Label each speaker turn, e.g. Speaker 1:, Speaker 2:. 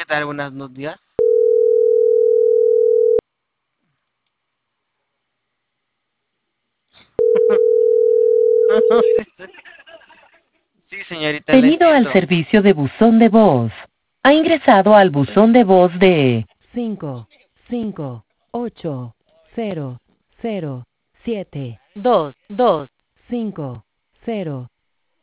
Speaker 1: tarde, buenos días. Sí, señorita, le
Speaker 2: Bienvenido al
Speaker 1: entiendo.
Speaker 2: servicio de buzón de voz. Ha ingresado al buzón de voz de 558007225.